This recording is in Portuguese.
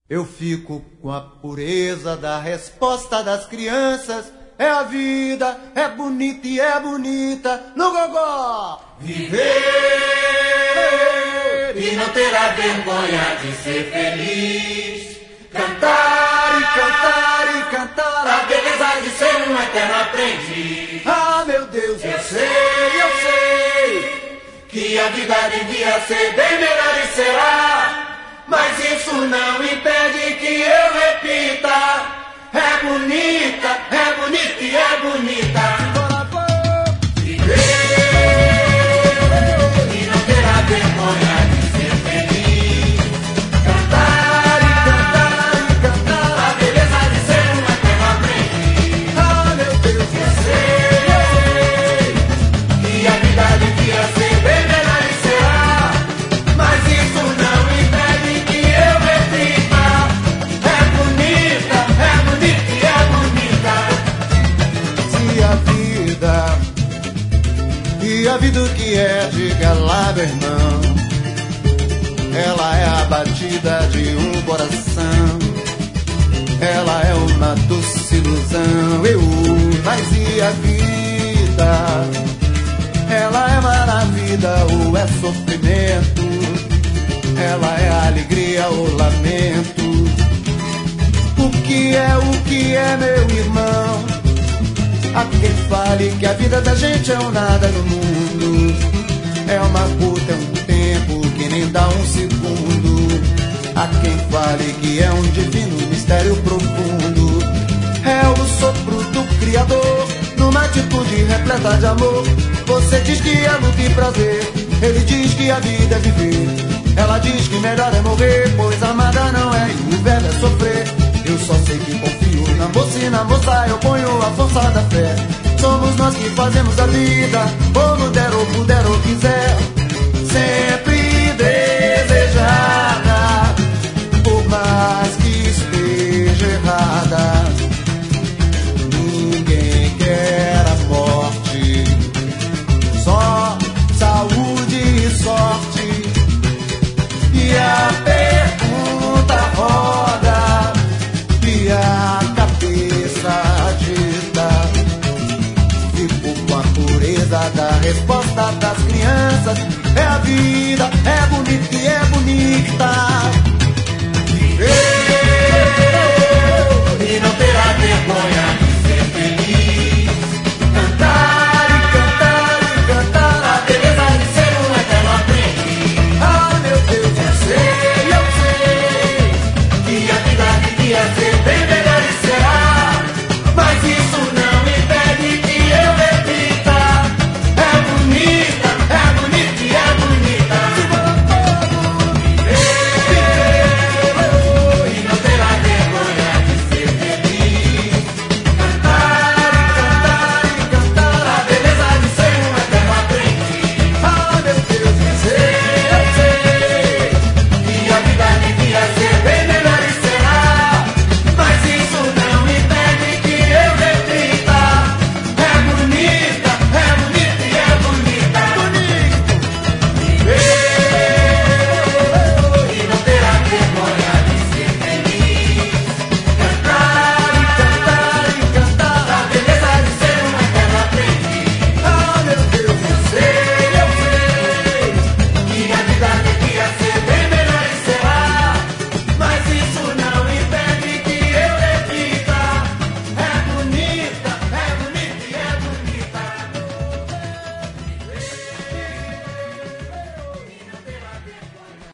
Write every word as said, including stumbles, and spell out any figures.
Eu fico com a pureza da resposta das crianças. É a vida, é bonita e é bonita no gogó. Viver e não terá vergonha de ser feliz. Cantar e cantar e cantar a beleza de ser um eterno aprendiz. Ah, meu Deus, eu sei, eu sei que a vida devia ser bem melhor e será. Mas isso não impede que eu repita. É bonita, é bonita e é bonita. Viver e não terá vergonha de ser feliz. Cantar e cantar e cantar a beleza de ser um eterno aprendiz. Ah, meu Deus, eu sei, eu sei que a vida devia ser bem melhor e será. Mas isso não impede que eu repita. É bonita, é bonita e é bonita. Se a vida, e a vida o que é, diga lá, meu irmão. Ela é a batida de um coração. Ela é uma doce ilusão. Eu, mas e a vida? Ela é maravilha ou é sofrimento? Ela é alegria ou lamento? O que é, o que é, meu irmão? Há quem fale que a vida da gente é um nada no mundo. É uma puta, é um tempo que nem dá um segundo. Há quem fale que é um divino mistério profundo. É o sopro do Criador numa atitude repleta de amor. Você diz que é luta e prazer, ele diz que a vida é viver. Ela diz que melhor é morrer, pois amada não é e o velho é sofrer. Eu só sei que confio na moça e na moça eu ponho a força da fé. Somos nós que fazemos a vida, ou no der ou puder ou quiser. Sempre desejada, por mais que esteja errada. Ninguém quer a morte, só saúde e sorte. E a pergunta roda e a cabeça agita. Fico com a pureza da resposta das crianças. É a vida, é bonita e é bonita.